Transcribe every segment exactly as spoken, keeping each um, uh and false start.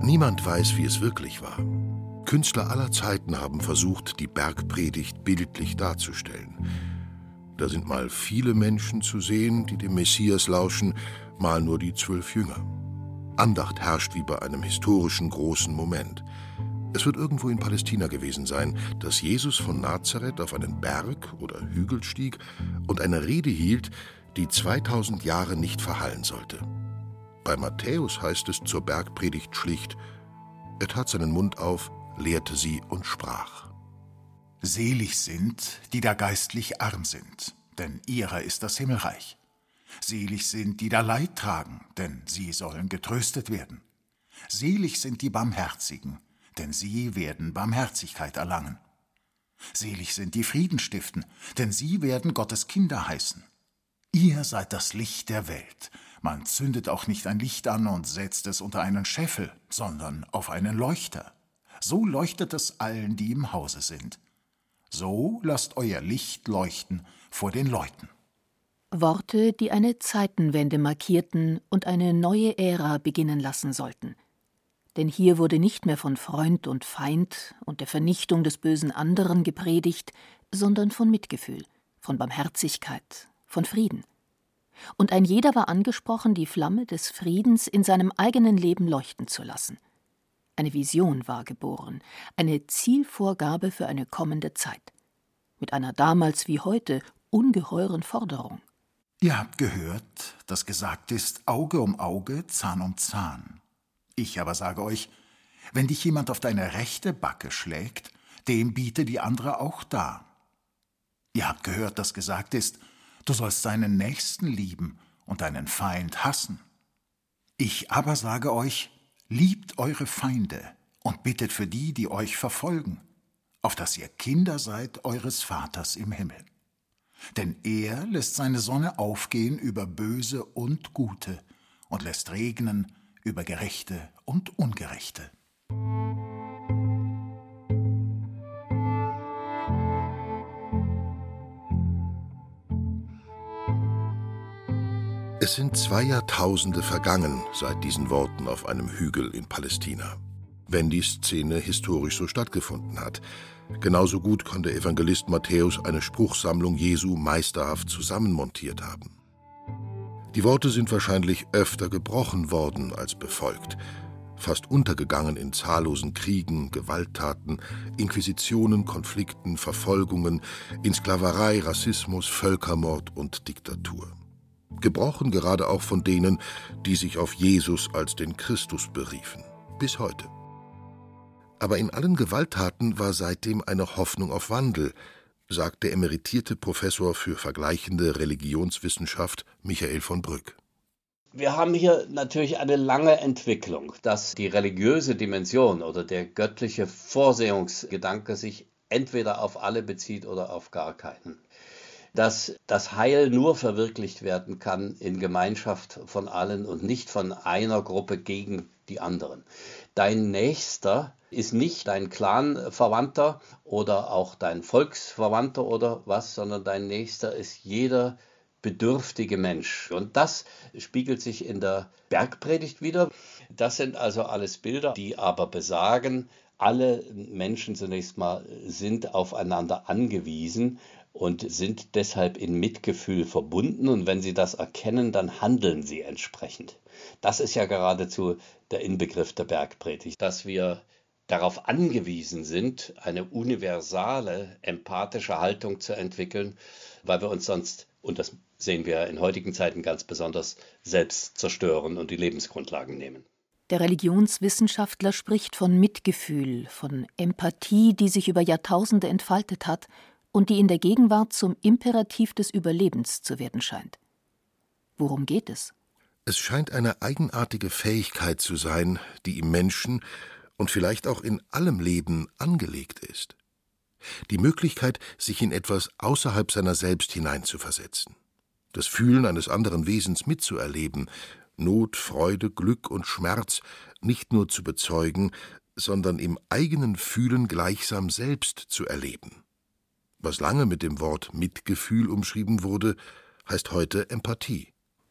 Niemand weiß, wie es wirklich war. Künstler aller Zeiten haben versucht, die Bergpredigt bildlich darzustellen. Da sind mal viele Menschen zu sehen, die dem Messias lauschen, mal nur die zwölf Jünger. Andacht herrscht wie bei einem historischen großen Moment. Es wird irgendwo in Palästina gewesen sein, dass Jesus von Nazareth auf einen Berg oder Hügel stieg und eine Rede hielt, die zweitausend Jahre nicht verhallen sollte. Bei Matthäus heißt es zur Bergpredigt schlicht: Er tat seinen Mund auf, lehrte sie und sprach. Selig sind, die da geistlich arm sind, denn ihrer ist das Himmelreich. Selig sind, die da Leid tragen, denn sie sollen getröstet werden. Selig sind die Barmherzigen, denn sie werden Barmherzigkeit erlangen. Selig sind die Frieden stiften, denn sie werden Gottes Kinder heißen. Ihr seid das Licht der Welt. Man zündet auch nicht ein Licht an und setzt es unter einen Scheffel, sondern auf einen Leuchter. So leuchtet es allen, die im Hause sind. So lasst euer Licht leuchten vor den Leuten. Worte, die eine Zeitenwende markierten und eine neue Ära beginnen lassen sollten. Denn hier wurde nicht mehr von Freund und Feind und der Vernichtung des bösen Anderen gepredigt, sondern von Mitgefühl, von Barmherzigkeit, von Frieden. Und ein jeder war angesprochen, die Flamme des Friedens in seinem eigenen Leben leuchten zu lassen. Eine Vision war geboren, eine Zielvorgabe für eine kommende Zeit. Mit einer damals wie heute ungeheuren Forderung. Ihr habt gehört, dass gesagt ist, Auge um Auge, Zahn um Zahn. Ich aber sage euch, wenn dich jemand auf deine rechte Backe schlägt, dem biete die andere auch dar. Ihr habt gehört, dass gesagt ist, du sollst deinen Nächsten lieben und deinen Feind hassen. Ich aber sage euch, liebt eure Feinde und bittet für die, die euch verfolgen, auf dass ihr Kinder seid eures Vaters im Himmel. Denn er lässt seine Sonne aufgehen über Böse und Gute und lässt regnen über Gerechte und Ungerechte. Es sind zwei Jahrtausende vergangen seit diesen Worten auf einem Hügel in Palästina, wenn die Szene historisch so stattgefunden hat. Genauso gut kann der Evangelist Matthäus eine Spruchsammlung Jesu meisterhaft zusammenmontiert haben. Die Worte sind wahrscheinlich öfter gebrochen worden als befolgt, fast untergegangen in zahllosen Kriegen, Gewalttaten, Inquisitionen, Konflikten, Verfolgungen, in Sklaverei, Rassismus, Völkermord und Diktatur. Gebrochen gerade auch von denen, die sich auf Jesus als den Christus beriefen, bis heute. Aber in allen Gewalttaten war seitdem eine Hoffnung auf Wandel, sagt der emeritierte Professor für vergleichende Religionswissenschaft Michael von Brück. Wir haben hier natürlich eine lange Entwicklung, dass die religiöse Dimension oder der göttliche Vorsehungsgedanke sich entweder auf alle bezieht oder auf gar keinen. Dass das Heil nur verwirklicht werden kann in Gemeinschaft von allen und nicht von einer Gruppe gegen die anderen. Dein Nächster ist nicht dein Clanverwandter oder auch dein Volksverwandter oder was, sondern dein Nächster ist jeder bedürftige Mensch. Und das spiegelt sich in der Bergpredigt wieder. Das sind also alles Bilder, die aber besagen, alle Menschen zunächst mal sind aufeinander angewiesen und sind deshalb in Mitgefühl verbunden. Und wenn sie das erkennen, dann handeln sie entsprechend. Das ist ja geradezu der Inbegriff der Bergpredigt, dass wir darauf angewiesen sind, eine universale, empathische Haltung zu entwickeln, weil wir uns sonst, und das sehen wir in heutigen Zeiten ganz besonders, selbst zerstören und die Lebensgrundlagen nehmen. Der Religionswissenschaftler spricht von Mitgefühl, von Empathie, die sich über Jahrtausende entfaltet hat und die in der Gegenwart zum Imperativ des Überlebens zu werden scheint. Worum geht es? Es scheint eine eigenartige Fähigkeit zu sein, die im Menschen und vielleicht auch in allem Leben angelegt ist. Die Möglichkeit, sich in etwas außerhalb seiner selbst hineinzuversetzen. Das Fühlen eines anderen Wesens mitzuerleben, Not, Freude, Glück und Schmerz nicht nur zu bezeugen, sondern im eigenen Fühlen gleichsam selbst zu erleben. Was lange mit dem Wort Mitgefühl umschrieben wurde, heißt heute Empathie.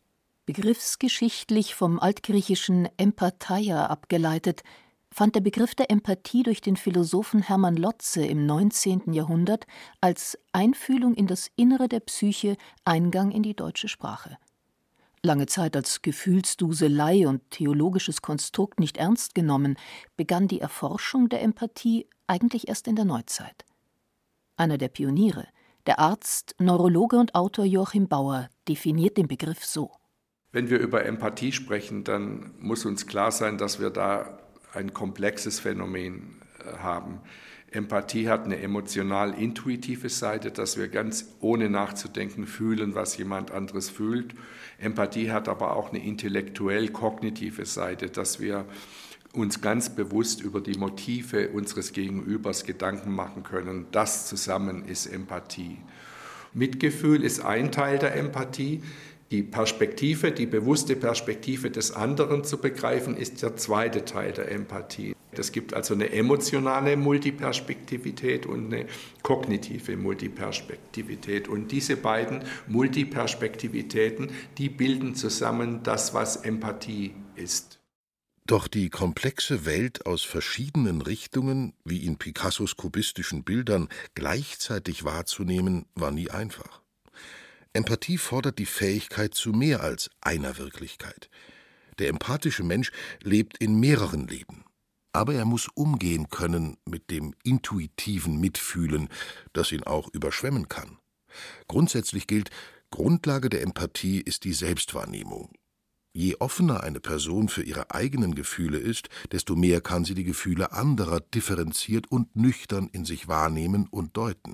Begriffsgeschichtlich vom altgriechischen empatheia abgeleitet, fand der Begriff der Empathie durch den Philosophen Hermann Lotze im neunzehnten Jahrhundert als Einfühlung in das Innere der Psyche Eingang in die deutsche Sprache. Lange Zeit als Gefühlsduselei und theologisches Konstrukt nicht ernst genommen, begann die Erforschung der Empathie eigentlich erst in der Neuzeit. Einer der Pioniere, der Arzt, Neurologe und Autor Joachim Bauer, definiert den Begriff so: Wenn wir über Empathie sprechen, dann muss uns klar sein, dass wir da ein komplexes Phänomen haben. Empathie hat eine emotional-intuitive Seite, dass wir ganz ohne nachzudenken fühlen, was jemand anderes fühlt. Empathie hat aber auch eine intellektuell-kognitive Seite, dass wir uns ganz bewusst über die Motive unseres Gegenübers Gedanken machen können. Das zusammen ist Empathie. Mitgefühl ist ein Teil der Empathie. Die Perspektive, die bewusste Perspektive des anderen zu begreifen, ist der zweite Teil der Empathie. Es gibt also eine emotionale Multiperspektivität und eine kognitive Multiperspektivität. Und diese beiden Multiperspektivitäten, die bilden zusammen das, was Empathie ist. Doch die komplexe Welt aus verschiedenen Richtungen, wie in Picassos kubistischen Bildern, gleichzeitig wahrzunehmen, war nie einfach. Empathie fordert die Fähigkeit zu mehr als einer Wirklichkeit. Der empathische Mensch lebt in mehreren Leben. Aber er muss umgehen können mit dem intuitiven Mitfühlen, das ihn auch überschwemmen kann. Grundsätzlich gilt, Grundlage der Empathie ist die Selbstwahrnehmung. Je offener eine Person für ihre eigenen Gefühle ist, desto mehr kann sie die Gefühle anderer differenziert und nüchtern in sich wahrnehmen und deuten.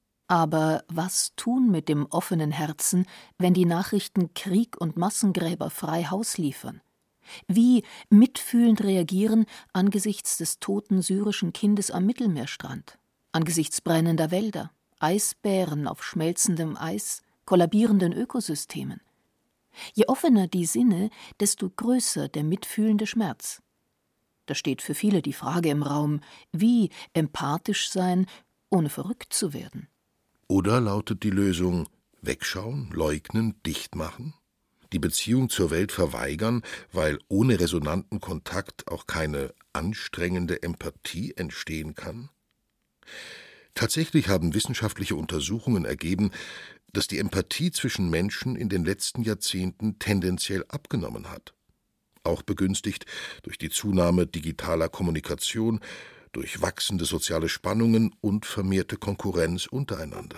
Aber was tun mit dem offenen Herzen, wenn die Nachrichten Krieg und Massengräber frei Haus liefern? Wie mitfühlend reagieren angesichts des toten syrischen Kindes am Mittelmeerstrand, angesichts brennender Wälder, Eisbären auf schmelzendem Eis, kollabierenden Ökosystemen? Je offener die Sinne, desto größer der mitfühlende Schmerz. Da steht für viele die Frage im Raum, wie empathisch sein, ohne verrückt zu werden. Oder lautet die Lösung wegschauen, leugnen, dicht machen? Die Beziehung zur Welt verweigern, weil ohne resonanten Kontakt auch keine anstrengende Empathie entstehen kann? Tatsächlich haben wissenschaftliche Untersuchungen ergeben, dass die Empathie zwischen Menschen in den letzten Jahrzehnten tendenziell abgenommen hat. Auch begünstigt durch die Zunahme digitaler Kommunikation, durch wachsende soziale Spannungen und vermehrte Konkurrenz untereinander.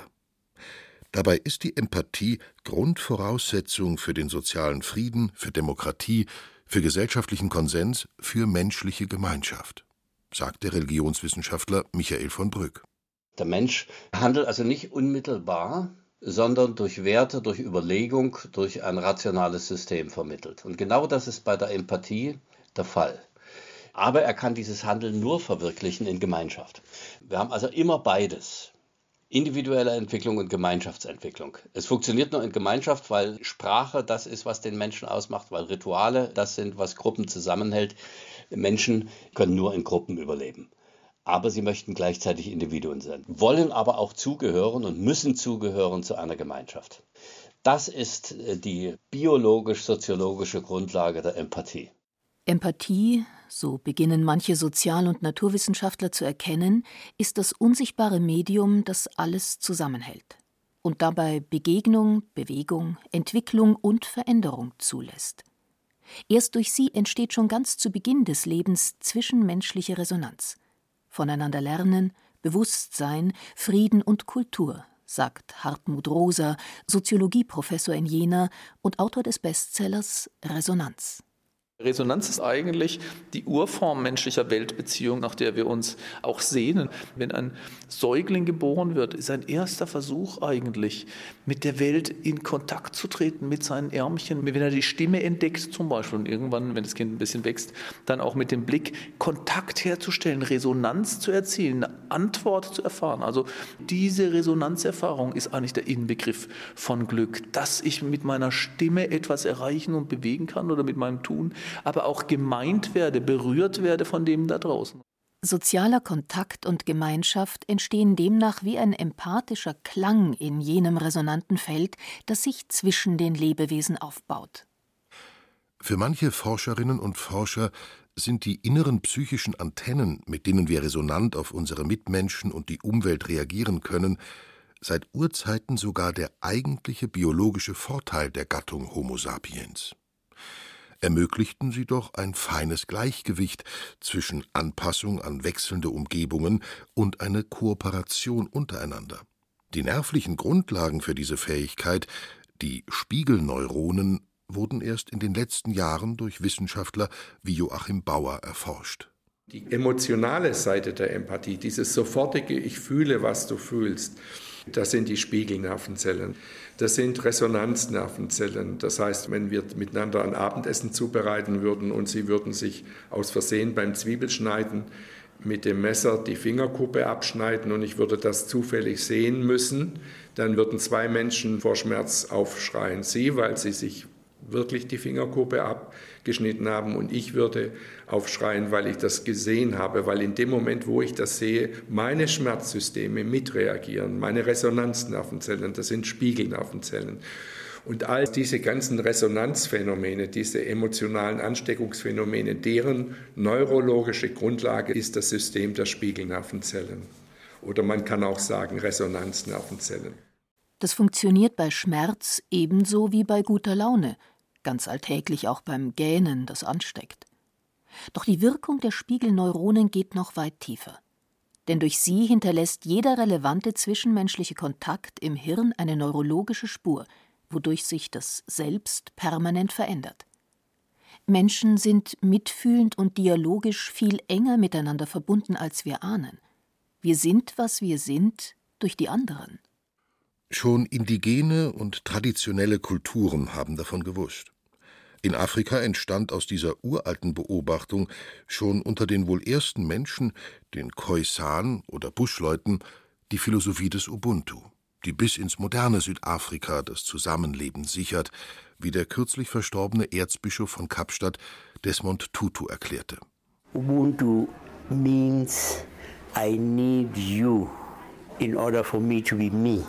Dabei ist die Empathie Grundvoraussetzung für den sozialen Frieden, für Demokratie, für gesellschaftlichen Konsens, für menschliche Gemeinschaft, sagt der Religionswissenschaftler Michael von Brück. Der Mensch handelt also nicht unmittelbar, sondern durch Werte, durch Überlegung, durch ein rationales System vermittelt. Und genau das ist bei der Empathie der Fall. Aber er kann dieses Handeln nur verwirklichen in Gemeinschaft. Wir haben also immer beides. Individuelle Entwicklung und Gemeinschaftsentwicklung. Es funktioniert nur in Gemeinschaft, weil Sprache das ist, was den Menschen ausmacht, weil Rituale das sind, was Gruppen zusammenhält. Menschen können nur in Gruppen überleben. Aber sie möchten gleichzeitig Individuen sein, wollen aber auch zugehören und müssen zugehören zu einer Gemeinschaft. Das ist die biologisch-soziologische Grundlage der Empathie. Empathie, so beginnen manche Sozial- und Naturwissenschaftler zu erkennen, ist das unsichtbare Medium, das alles zusammenhält und dabei Begegnung, Bewegung, Entwicklung und Veränderung zulässt. Erst durch sie entsteht schon ganz zu Beginn des Lebens zwischenmenschliche Resonanz. Voneinander lernen, Bewusstsein, Frieden und Kultur, sagt Hartmut Rosa, Soziologieprofessor in Jena und Autor des Bestsellers Resonanz. Resonanz ist eigentlich die Urform menschlicher Weltbeziehung, nach der wir uns auch sehnen. Wenn ein Säugling geboren wird, ist ein erster Versuch eigentlich, mit der Welt in Kontakt zu treten, mit seinen Ärmchen. Wenn er die Stimme entdeckt zum Beispiel und irgendwann, wenn das Kind ein bisschen wächst, dann auch mit dem Blick Kontakt herzustellen, Resonanz zu erzielen, eine Antwort zu erfahren. Also diese Resonanzerfahrung ist eigentlich der Inbegriff von Glück, dass ich mit meiner Stimme etwas erreichen und bewegen kann oder mit meinem Tun, aber auch gemeint werde, berührt werde von dem da draußen. Sozialer Kontakt und Gemeinschaft entstehen demnach wie ein empathischer Klang in jenem resonanten Feld, das sich zwischen den Lebewesen aufbaut. Für manche Forscherinnen und Forscher sind die inneren psychischen Antennen, mit denen wir resonant auf unsere Mitmenschen und die Umwelt reagieren können, seit Urzeiten sogar der eigentliche biologische Vorteil der Gattung Homo sapiens. Ermöglichten sie doch ein feines Gleichgewicht zwischen Anpassung an wechselnde Umgebungen und eine Kooperation untereinander. Die nervlichen Grundlagen für diese Fähigkeit, die Spiegelneuronen, wurden erst in den letzten Jahren durch Wissenschaftler wie Joachim Bauer erforscht. Die emotionale Seite der Empathie, dieses sofortige Ich fühle, was du fühlst, das sind die Spiegelnervenzellen. Das sind Resonanznervenzellen. Das heißt, wenn wir miteinander ein Abendessen zubereiten würden und Sie würden sich aus Versehen beim Zwiebelschneiden mit dem Messer die Fingerkuppe abschneiden und ich würde das zufällig sehen müssen, dann würden zwei Menschen vor Schmerz aufschreien. Sie, weil sie sich wirklich die Fingerkuppe abgeschnitten haben und ich würde aufschreien, weil ich das gesehen habe, weil in dem Moment, wo ich das sehe, meine Schmerzsysteme mitreagieren, meine Resonanznervenzellen, das sind Spiegelnervenzellen. Und all diese ganzen Resonanzphänomene, diese emotionalen Ansteckungsphänomene, deren neurologische Grundlage ist das System der Spiegelnervenzellen. Oder man kann auch sagen Resonanznervenzellen. Das funktioniert bei Schmerz ebenso wie bei guter Laune, ganz alltäglich auch beim Gähnen, das ansteckt. Doch die Wirkung der Spiegelneuronen geht noch weit tiefer. Denn durch sie hinterlässt jeder relevante zwischenmenschliche Kontakt im Hirn eine neurologische Spur, wodurch sich das Selbst permanent verändert. Menschen sind mitfühlend und dialogisch viel enger miteinander verbunden, als wir ahnen. Wir sind, was wir sind, durch die anderen. Schon indigene und traditionelle Kulturen haben davon gewusst. In Afrika entstand aus dieser uralten Beobachtung schon unter den wohl ersten Menschen, den Khoisan oder Buschleuten, die Philosophie des Ubuntu, die bis ins moderne Südafrika das Zusammenleben sichert, wie der kürzlich verstorbene Erzbischof von Kapstadt Desmond Tutu erklärte. Ubuntu means I need you in order for me to be me.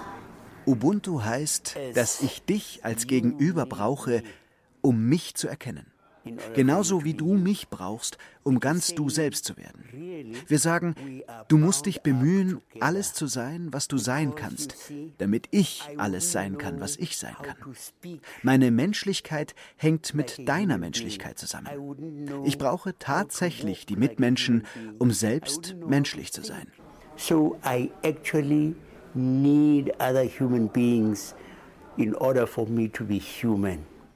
Ubuntu heißt, dass ich dich als Gegenüber brauche, um mich zu erkennen. Genauso wie du mich brauchst, um ganz du selbst zu werden. Wir sagen, du musst dich bemühen, alles zu sein, was du sein kannst, damit ich alles sein kann, was ich sein kann. Meine Menschlichkeit hängt mit deiner Menschlichkeit zusammen. Ich brauche tatsächlich die Mitmenschen, um selbst menschlich zu sein. So I actually need other human beings in order for me to be human.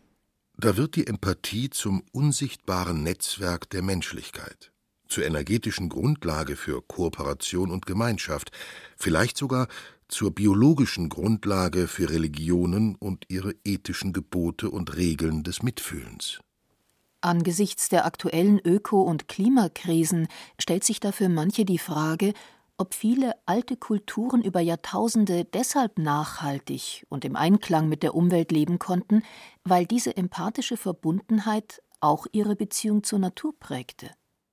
Da wird die Empathie zum unsichtbaren Netzwerk der Menschlichkeit, zur energetischen Grundlage für Kooperation und Gemeinschaft, vielleicht sogar zur biologischen Grundlage für Religionen und ihre ethischen Gebote und Regeln des Mitfühlens. Angesichts der aktuellen Öko- und Klimakrisen stellt sich dafür manche die Frage, ob viele alte Kulturen über Jahrtausende deshalb nachhaltig und im Einklang mit der Umwelt leben konnten, weil diese empathische Verbundenheit auch ihre Beziehung zur Natur prägte.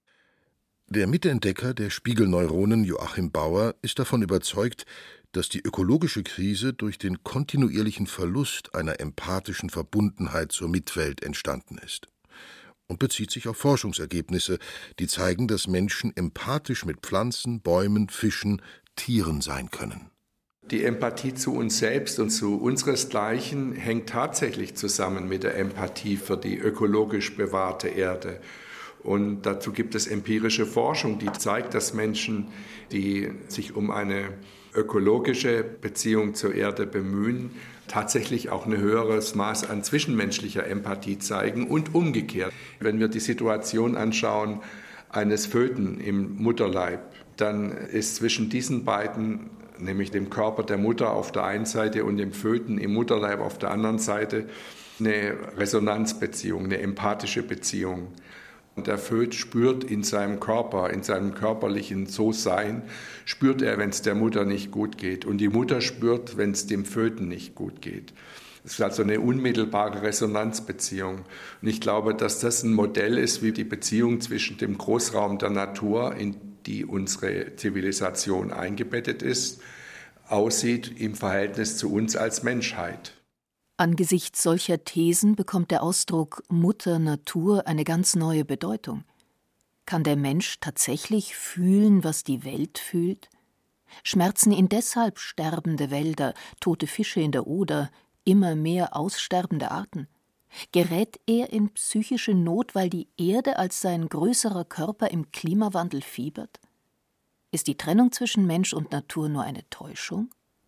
Der Mitentdecker der Spiegelneuronen Joachim Bauer ist davon überzeugt, dass die ökologische Krise durch den kontinuierlichen Verlust einer empathischen Verbundenheit zur Mitwelt entstanden ist. Und bezieht sich auf Forschungsergebnisse, die zeigen, dass Menschen empathisch mit Pflanzen, Bäumen, Fischen, Tieren sein können. Die Empathie zu uns selbst und zu unseresgleichen hängt tatsächlich zusammen mit der Empathie für die ökologisch bewahrte Erde. Und dazu gibt es empirische Forschung, die zeigt, dass Menschen, die sich um eine ökologische Beziehung zur Erde bemühen, tatsächlich auch ein höheres Maß an zwischenmenschlicher Empathie zeigen und umgekehrt. Wenn wir die Situation anschauen eines Föten im Mutterleib, dann ist zwischen diesen beiden, nämlich dem Körper der Mutter auf der einen Seite und dem Föten im Mutterleib auf der anderen Seite, eine Resonanzbeziehung, eine empathische Beziehung. Und der Föt spürt in seinem Körper, in seinem körperlichen So-Sein, spürt er, wenn es der Mutter nicht gut geht. Und die Mutter spürt, wenn es dem Föten nicht gut geht. Es ist also eine unmittelbare Resonanzbeziehung. Und ich glaube, dass das ein Modell ist, wie die Beziehung zwischen dem Großraum der Natur, in die unsere Zivilisation eingebettet ist, aussieht im Verhältnis zu uns als Menschheit. Angesichts solcher Thesen bekommt der Ausdruck Mutter Natur eine ganz neue Bedeutung. Kann der Mensch tatsächlich fühlen, was die Welt fühlt? Schmerzen ihn deshalb sterbende Wälder, tote Fische in der Oder, immer mehr aussterbende Arten? Gerät er in psychische Not, weil die Erde als sein größerer Körper im Klimawandel fiebert? Ist die Trennung zwischen Mensch und Natur nur eine Täuschung?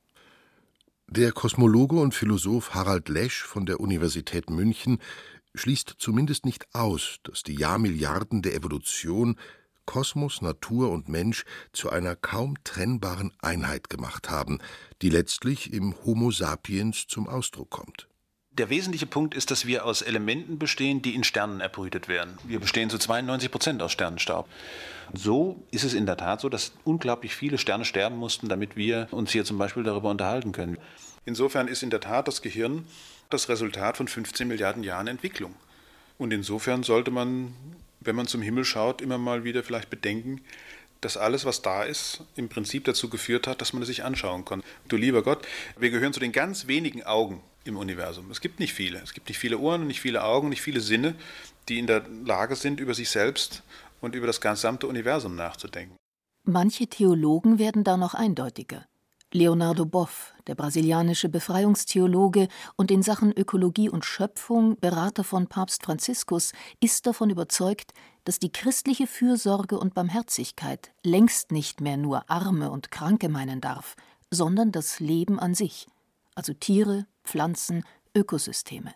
Der Kosmologe und Philosoph Harald Lesch von der Universität München schließt zumindest nicht aus, dass die Jahrmilliarden der Evolution Kosmos, Natur und Mensch zu einer kaum trennbaren Einheit gemacht haben, die letztlich im Homo sapiens zum Ausdruck kommt. Der wesentliche Punkt ist, dass wir aus Elementen bestehen, die in Sternen erbrütet werden. Wir bestehen zu zweiundneunzig Prozent aus Sternenstaub. So ist es in der Tat so, dass unglaublich viele Sterne sterben mussten, damit wir uns hier zum Beispiel darüber unterhalten können. Insofern ist in der Tat das Gehirn das Resultat von fünfzehn Milliarden Jahren Entwicklung. Und insofern sollte man, wenn man zum Himmel schaut, immer mal wieder vielleicht bedenken, dass alles, was da ist, im Prinzip dazu geführt hat, dass man es sich anschauen kann. Du lieber Gott, wir gehören zu den ganz wenigen Augen im Universum. Es gibt nicht viele. Es gibt nicht viele Ohren und nicht viele Augen, nicht viele Sinne, die in der Lage sind, über sich selbst und über das gesamte Universum nachzudenken. Manche Theologen werden da noch eindeutiger. Leonardo Boff, der brasilianische Befreiungstheologe und in Sachen Ökologie und Schöpfung Berater von Papst Franziskus, ist davon überzeugt, dass die christliche Fürsorge und Barmherzigkeit längst nicht mehr nur Arme und Kranke meinen darf, sondern das Leben an sich, also Tiere, Pflanzen, Ökosysteme.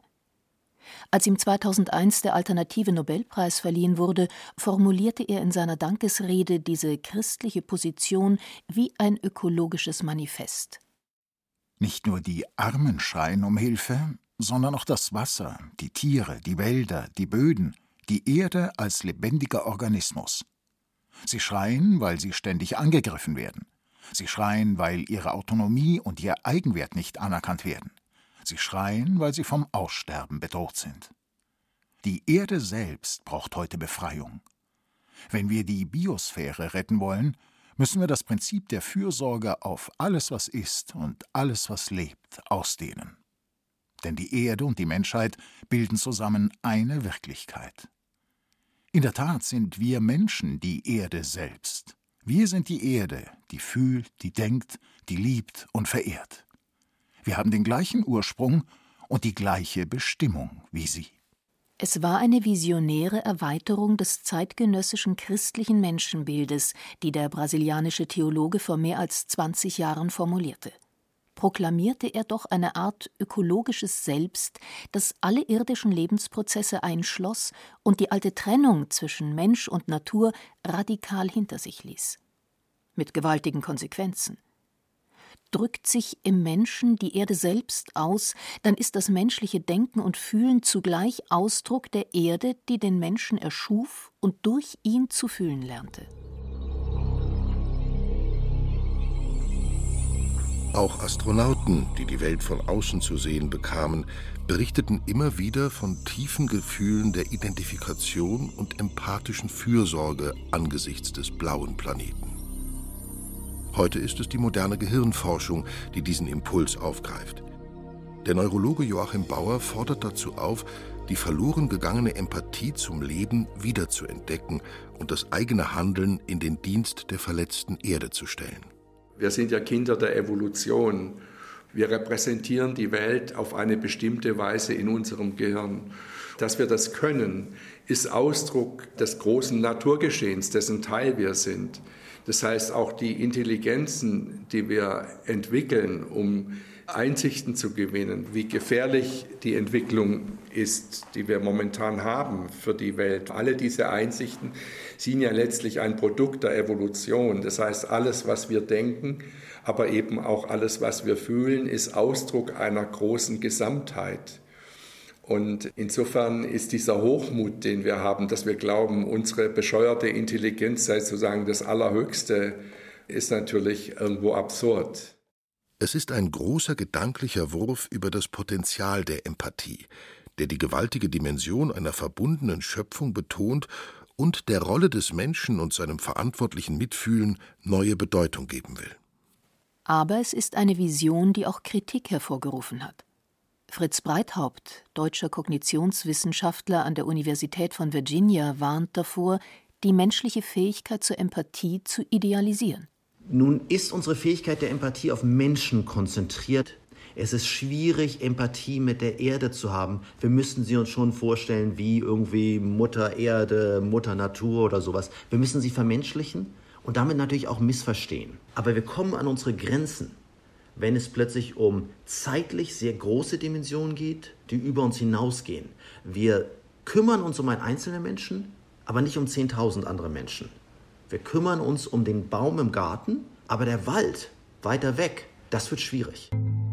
Als ihm zweitausendeins der Alternative Nobelpreis verliehen wurde, formulierte er in seiner Dankesrede diese christliche Position wie ein ökologisches Manifest. Nicht nur die Armen schreien um Hilfe, sondern auch das Wasser, die Tiere, die Wälder, die Böden, die Erde als lebendiger Organismus. Sie schreien, weil sie ständig angegriffen werden. Sie schreien, weil ihre Autonomie und ihr Eigenwert nicht anerkannt werden. Sie schreien, weil sie vom Aussterben bedroht sind. Die Erde selbst braucht heute Befreiung. Wenn wir die Biosphäre retten wollen, müssen wir das Prinzip der Fürsorge auf alles, was ist und alles, was lebt, ausdehnen. Denn die Erde und die Menschheit bilden zusammen eine Wirklichkeit. In der Tat sind wir Menschen die Erde selbst. Wir sind die Erde, die fühlt, die denkt, die liebt und verehrt. Wir haben den gleichen Ursprung und die gleiche Bestimmung wie sie. Es war eine visionäre Erweiterung des zeitgenössischen christlichen Menschenbildes, die der brasilianische Theologe vor mehr als zwanzig Jahren formulierte. Proklamierte er doch eine Art ökologisches Selbst, das alle irdischen Lebensprozesse einschloss und die alte Trennung zwischen Mensch und Natur radikal hinter sich ließ. Mit gewaltigen Konsequenzen. Drückt sich im Menschen die Erde selbst aus, dann ist das menschliche Denken und Fühlen zugleich Ausdruck der Erde, die den Menschen erschuf und durch ihn zu fühlen lernte. Auch Astronauten, die die Welt von außen zu sehen bekamen, berichteten immer wieder von tiefen Gefühlen der Identifikation und empathischen Fürsorge angesichts des blauen Planeten. Heute ist es die moderne Gehirnforschung, die diesen Impuls aufgreift. Der Neurologe Joachim Bauer fordert dazu auf, die verloren gegangene Empathie zum Leben wiederzuentdecken und das eigene Handeln in den Dienst der verletzten Erde zu stellen. Wir sind ja Kinder der Evolution. Wir repräsentieren die Welt auf eine bestimmte Weise in unserem Gehirn. Dass wir das können, ist Ausdruck des großen Naturgeschehens, dessen Teil wir sind. Das heißt, auch die Intelligenzen, die wir entwickeln, um Einsichten zu gewinnen, wie gefährlich die Entwicklung ist, die wir momentan haben für die Welt. Alle diese Einsichten sind ja letztlich ein Produkt der Evolution. Das heißt, alles, was wir denken, aber eben auch alles, was wir fühlen, ist Ausdruck einer großen Gesamtheit. Und insofern ist dieser Hochmut, den wir haben, dass wir glauben, unsere bescheuerte Intelligenz sei sozusagen das Allerhöchste, ist natürlich irgendwo absurd. Es ist ein großer gedanklicher Wurf über das Potenzial der Empathie, der die gewaltige Dimension einer verbundenen Schöpfung betont und der Rolle des Menschen und seinem verantwortlichen Mitfühlen neue Bedeutung geben will. Aber es ist eine Vision, die auch Kritik hervorgerufen hat. Fritz Breithaupt, deutscher Kognitionswissenschaftler an der Universität von Virginia, warnt davor, die menschliche Fähigkeit zur Empathie zu idealisieren. Nun ist unsere Fähigkeit der Empathie auf Menschen konzentriert. Es ist schwierig, Empathie mit der Erde zu haben. Wir müssen sie uns schon vorstellen wie irgendwie Mutter Erde, Mutter Natur oder sowas. Wir müssen sie vermenschlichen und damit natürlich auch missverstehen. Aber wir kommen an unsere Grenzen, wenn es plötzlich um zeitlich sehr große Dimensionen geht, die über uns hinausgehen. Wir kümmern uns um einen einzelnen Menschen, aber nicht um zehntausend andere Menschen. Wir kümmern uns um den Baum im Garten, aber der Wald weiter weg, das wird schwierig.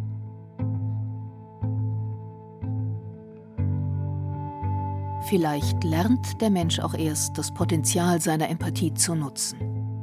Vielleicht lernt der Mensch auch erst, das Potenzial seiner Empathie zu nutzen.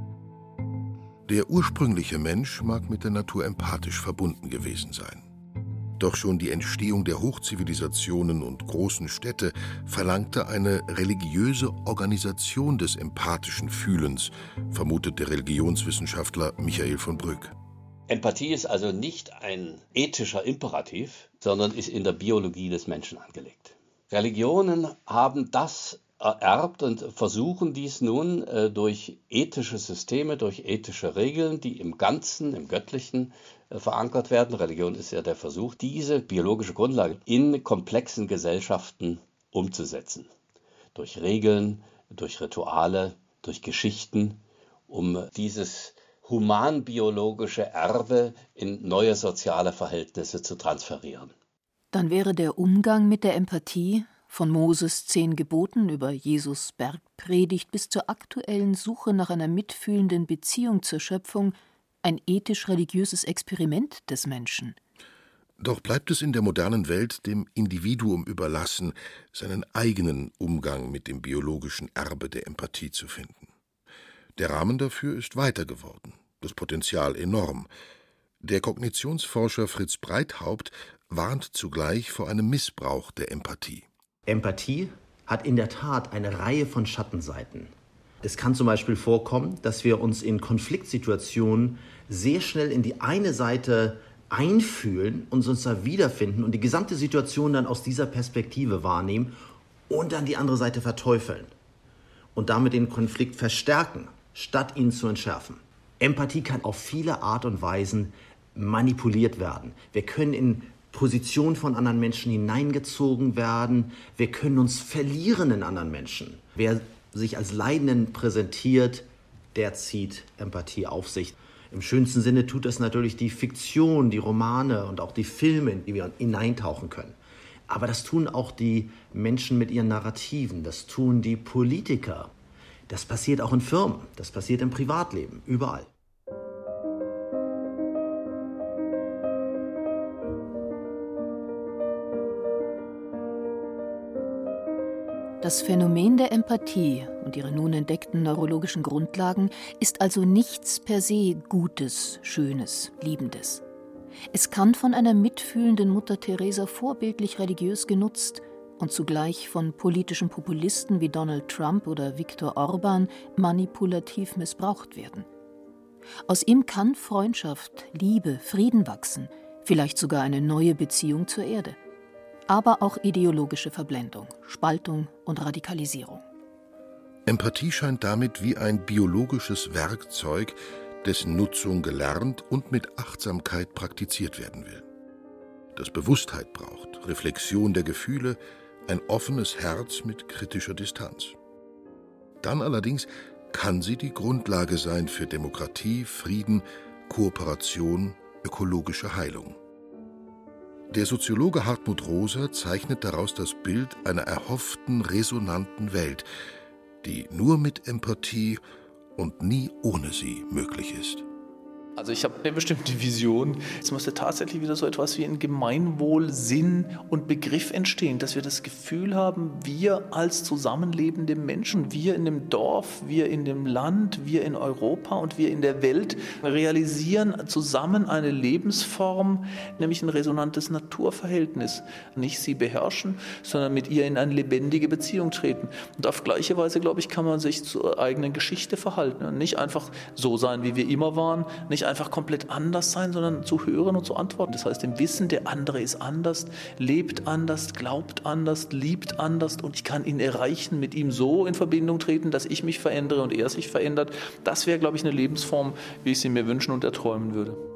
Der ursprüngliche Mensch mag mit der Natur empathisch verbunden gewesen sein. Doch schon die Entstehung der Hochzivilisationen und großen Städte verlangte eine religiöse Organisation des empathischen Fühlens, vermutet der Religionswissenschaftler Michael von Brück. Empathie ist also nicht ein ethischer Imperativ, sondern ist in der Biologie des Menschen angelegt. Religionen haben das ererbt und versuchen dies nun äh, durch ethische Systeme, durch ethische Regeln, die im Ganzen, im Göttlichen äh, verankert werden. Religion ist ja der Versuch, diese biologische Grundlage in komplexen Gesellschaften umzusetzen. Durch Regeln, durch Rituale, durch Geschichten, um dieses humanbiologische Erbe in neue soziale Verhältnisse zu transferieren. Dann wäre der Umgang mit der Empathie von Moses zehn Geboten über Jesus Bergpredigt bis zur aktuellen Suche nach einer mitfühlenden Beziehung zur Schöpfung ein ethisch-religiöses Experiment des Menschen. Doch bleibt es in der modernen Welt dem Individuum überlassen, seinen eigenen Umgang mit dem biologischen Erbe der Empathie zu finden. Der Rahmen dafür ist weiter geworden, das Potenzial enorm. Der Kognitionsforscher Fritz Breithaupt warnt zugleich vor einem Missbrauch der Empathie. Empathie hat in der Tat eine Reihe von Schattenseiten. Es kann zum Beispiel vorkommen, dass wir uns in Konfliktsituationen sehr schnell in die eine Seite einfühlen und uns da wiederfinden und die gesamte Situation dann aus dieser Perspektive wahrnehmen und dann die andere Seite verteufeln und damit den Konflikt verstärken, statt ihn zu entschärfen. Empathie kann auf viele Art und Weisen manipuliert werden. Wir können in Position von anderen Menschen hineingezogen werden. Wir können uns verlieren in anderen Menschen. Wer sich als Leidenden präsentiert, der zieht Empathie auf sich. Im schönsten Sinne tut das natürlich die Fiktion, die Romane und auch die Filme, in die wir hineintauchen können. Aber das tun auch die Menschen mit ihren Narrativen, das tun die Politiker. Das passiert auch in Firmen, das passiert im Privatleben, überall. Das Phänomen der Empathie und ihre nun entdeckten neurologischen Grundlagen ist also nichts per se Gutes, Schönes, Liebendes. Es kann von einer mitfühlenden Mutter Teresa vorbildlich religiös genutzt und zugleich von politischen Populisten wie Donald Trump oder Viktor Orban manipulativ missbraucht werden. Aus ihm kann Freundschaft, Liebe, Frieden wachsen, vielleicht sogar eine neue Beziehung zur Erde. Aber auch ideologische Verblendung, Spaltung und Radikalisierung. Empathie scheint damit wie ein biologisches Werkzeug, dessen Nutzung gelernt und mit Achtsamkeit praktiziert werden will. Das Bewusstheit braucht, Reflexion der Gefühle, ein offenes Herz mit kritischer Distanz. Dann allerdings kann sie die Grundlage sein für Demokratie, Frieden, Kooperation, ökologische Heilung. Der Soziologe Hartmut Rosa zeichnet daraus das Bild einer erhofften, resonanten Welt, die nur mit Empathie und nie ohne sie möglich ist. Also ich habe eine bestimmte Vision. Es musste tatsächlich wieder so etwas wie ein Gemeinwohlsinn und Begriff entstehen, dass wir das Gefühl haben, wir als zusammenlebende Menschen, wir in dem Dorf, wir in dem Land, wir in Europa und wir in der Welt realisieren zusammen eine Lebensform, nämlich ein resonantes Naturverhältnis. Nicht sie beherrschen, sondern mit ihr in eine lebendige Beziehung treten. Und auf gleiche Weise, glaube ich, kann man sich zur eigenen Geschichte verhalten und nicht einfach so sein, wie wir immer waren, nicht nicht einfach komplett anders sein, sondern zu hören und zu antworten. Das heißt, im Wissen, der andere ist anders, lebt anders, glaubt anders, liebt anders und ich kann ihn erreichen, mit ihm so in Verbindung treten, dass ich mich verändere und er sich verändert. Das wäre, glaube ich, eine Lebensform, wie ich sie mir wünschen und erträumen würde.